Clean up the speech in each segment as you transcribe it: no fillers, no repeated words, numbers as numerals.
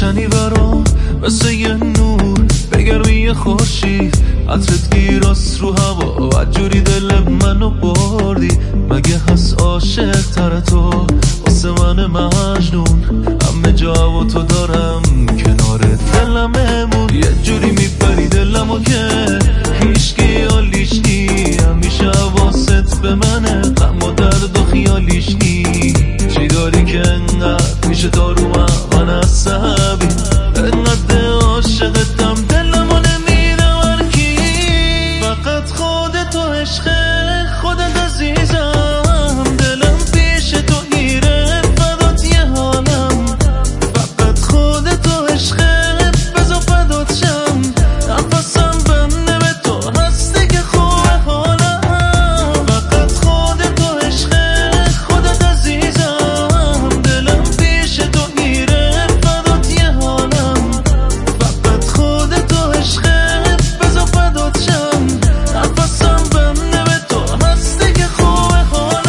روشنی برام مثل یه نور بگرمی خورشید، عطرت گیراست رو هوا و جوری دل منو بردی. مگه هست عاشق تر تو واسه من مجنون؟ همه جا و تو دارم کنار دلم امون. یه جوری میپری دلمو که هیچکی حالیش نی، همیشه حواست به منه، غم و درد و خیالیش نی. چی داری که انقدر میشه دارو من عصبی، انقدر عاشقتم دلمو نمیده ورکی. فقط خودت و عشق خودت عزیزم، دلم پیش تو گیره فدات یه حالم. فقط خودت و عشق بزا فدات شم، نفسم بنده به تو هستی که خوبه حالم. فقط خودت و عشق خودت عزیزم، دلم پیش تو گیره فدات یه حالم. فقط خودت و عشق بزا فدات شم، نفسم بنده به تو هستی که خوبه حالم.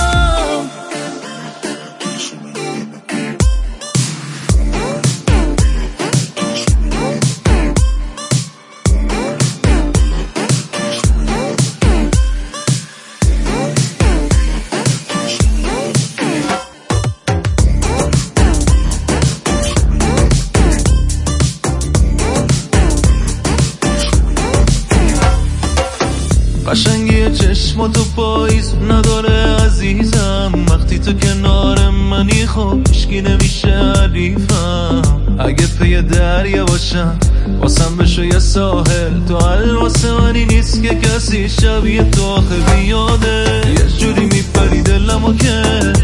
قشنگی چشماتو پاییز نداره عزیزم، وقتی تو کنار منی خب هیچکی نمیشه حریفم. اگه پی دریا باشم واسم بشو یه ساحل، تو حل واسه منی نیست که کسی شبیه تو آخه بیاده. یه جوری میپری دلمو که